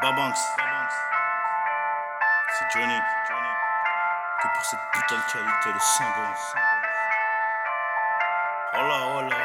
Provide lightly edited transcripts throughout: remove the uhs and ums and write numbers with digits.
Babanks. C'est Johnny. Que pour cette putain de qualité de sanguin. Hola.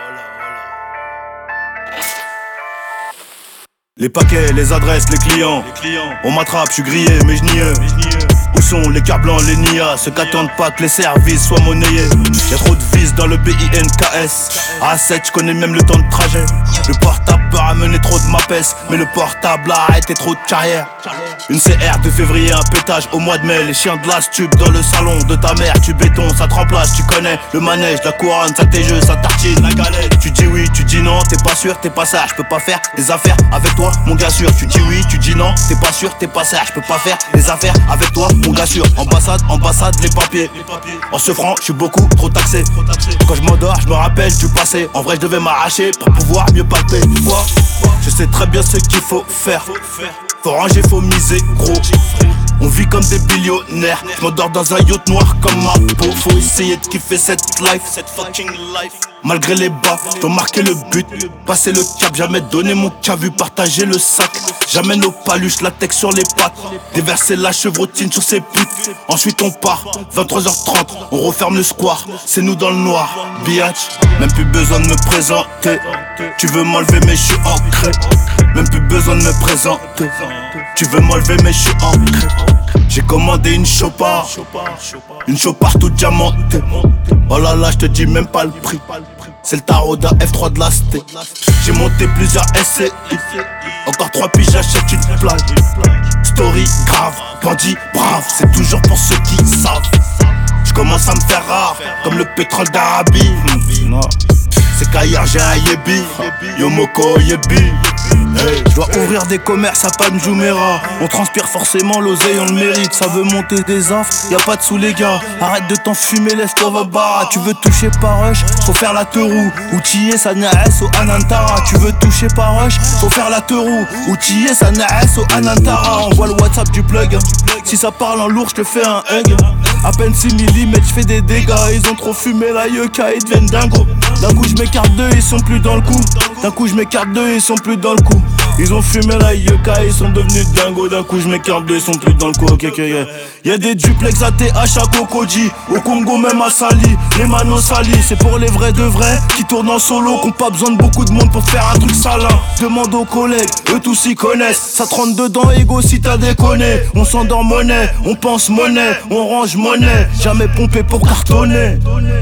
Les paquets, les adresses, les clients. On m'attrape, je suis grillé, mais je nie eux. Où sont les cars blancs, les nias? Ceux qu'attendent pas que les services soient monnayés. Y'a trop de vis dans le BINKS. A7, je connais même le temps de trajet. Le portable peut ramener trop de mapes, mais le portable a arrêté trop de carrière. Une CR de février, un pétage au mois de mai. Les chiens de la stup dans le salon de ta mère. Tu béton, ça te remplace, tu connais le manège, la couronne, ça tes jeux, ça tartine, la galette. Tu dis oui, tu dis non, t'es pas sûr, t'es pas sage. Je peux pas faire des affaires avec toi, mon gars sûr. Tu dis oui, tu dis non, t'es pas sûr, t'es pas sage. Je peux pas faire des affaires avec toi, mon gars sûr. Ambassade, les papiers. En ce franc, je suis beaucoup trop taxé. Quand je m'endors, je me rappelle du passé. En vrai, je devais m'arracher pour pouvoir mieux palper. Quoi? Je sais très bien ce qu'il faut faire. Faut ranger, faut miser, gros. On vit comme des billionnaires. Je m'endors dans un yacht noir comme ma peau. Faut essayer de kiffer cette life, cette fucking life. Malgré les bas, je dois marquer le but. Passer le cap, jamais donner mon cavu. Partager le sac, jamais nos paluches. Latex sur les pattes, déverser la chevrotine sur ses putes. Ensuite on part, 23h30, on referme le square. C'est nous dans le noir, biatch. Même plus besoin de me présenter. Tu veux m'enlever mais je suis ancré. Même plus besoin de me présenter. Tu veux m'enlever mais je suis ancré. J'ai commandé une chopard. Une chopard toute diamantée. Oh là là, je te dis même pas le prix. C'est le Taroda F3 de la Sté. J'ai monté plusieurs SCI. Encore 3 puis j'achète une plaque. Story grave, bandit brave. C'est toujours pour ceux qui savent. Je commence à me faire rare, comme le pétrole d'Arabie. C'est qu'ailleurs j'ai un Yebi. Yomoko Yebi. Hey, je dois ouvrir des commerces à Panjumera. On transpire forcément, l'oseille on le mérite. Ça veut monter des infs, y'a pas de sous les gars. Arrête de t'enfumer, laisse-toi va barra. Tu veux toucher par rush, faut faire la teurou. Outillé, ça n'aes au Anantara. Tu veux toucher par rush, faut faire la teurou. Outillé, ça n'aes au Anantara. Envoie le WhatsApp du plug. Si ça parle en lourd, je te fais un hug. À peine 6 mm, je fais des dégâts. Ils ont trop fumé la yucca, ils deviennent dingos. D'un coup je m'écarte d'eux, ils sont plus dans le coup. D'un coup je m'écarte d'eux, ils sont plus dans le coup. Ils ont fumé la yucca, ils sont devenus dingos. D'un coup je m'écarte d'eux, ils sont plus dans le coup. Yeah. Y'a des duplex à TH à Kokoji. Au Congo même à Sali, les manos salis. C'est pour les vrais de vrais qui tournent en solo. Qu'on pas besoin de beaucoup de monde pour faire un truc salin. Demande aux collègues, eux tous s'y connaissent. Ça te rentre dedans ego si t'as déconné. On s'endort monnaie, on pense monnaie. On range monnaie, jamais pompé pour cartonner.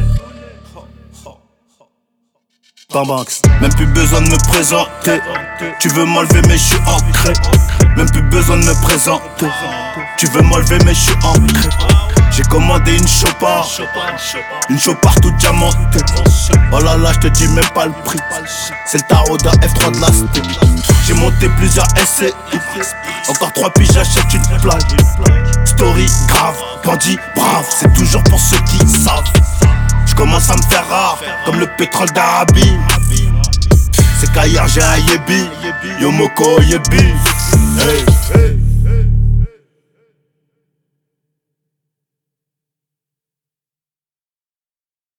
Babanks. Même plus besoin de me présenter. Tu veux m'enlever mais je suis ancré. Même plus besoin de me présenter. Tu veux m'enlever mais je suis ancré. J'ai commandé une chopard. Une chopard toute diamantée. Oh là là, je te dis même pas le prix. C'est le Taroda F3 de la Sté. J'ai monté plusieurs SCI. Encore 3 puis j'achète une plaque. Story grave, bandit brave. C'est toujours pour ceux qui savent. Je commence à me faire rare, comme le pétrole d'Arabie. C'est qu'ailleurs j'ai un Yebi. Yomoko Yebi. Hey.